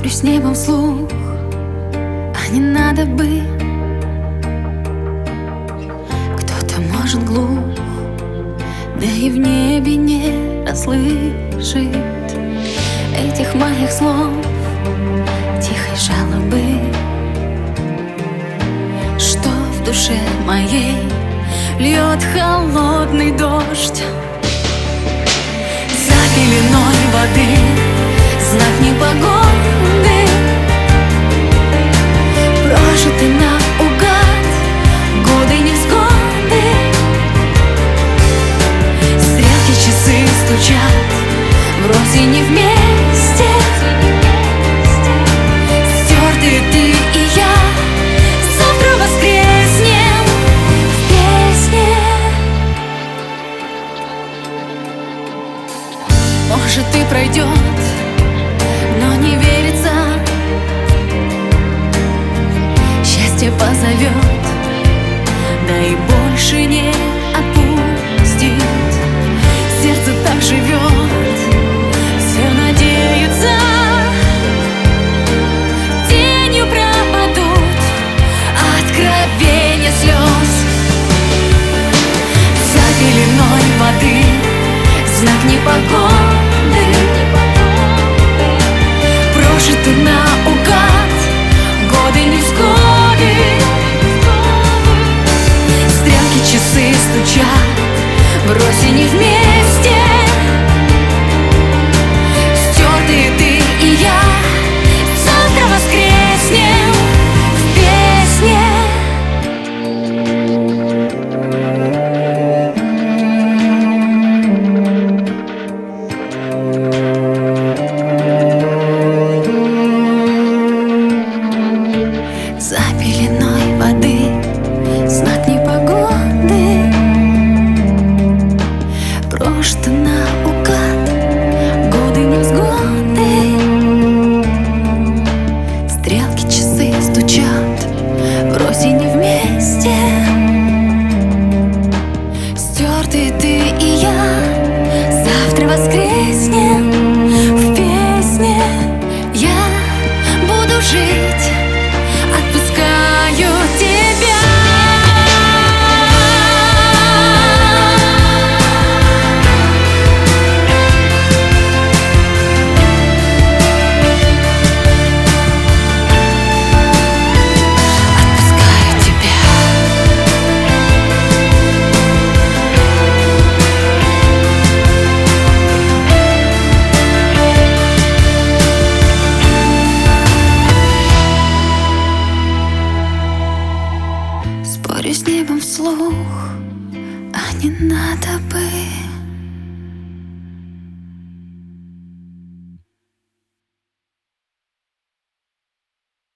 Спорю с небом вслух, а не надо бы. Кто-то может глух, да и в небе не расслышит этих моих слов, тихой жалобы, что в душе моей льет холодный дождь. За пеленой воды знак непогоды, прожиты наугад годы невзгоды. Стрелки, часы стучат, вроде не вместе. Стертые ты и я, завтра воскреснем в песне. Может, и пройдет, но не верится. Счастье позовет, да и больше не отпустит. Сердце так живет, все надеется. Тенью пропадут откровения слез. За пеленой воды знак непогоды, прожиты наугад годы невзгоды. Стрелки, часы стучат, вроде не вместе. Стертые ты и я, завтра воскреснем в песне. За пеленой воды знак непогоды, прожиты наугад годы невзгоды. Стрелки, часы стучат, вроде не вместе. Стертые ты и я, завтра воскреснем в песне. Я буду жить, отпускаю тебя. Отпускаю тебя. Спорю с небом вслух, а не надо бы.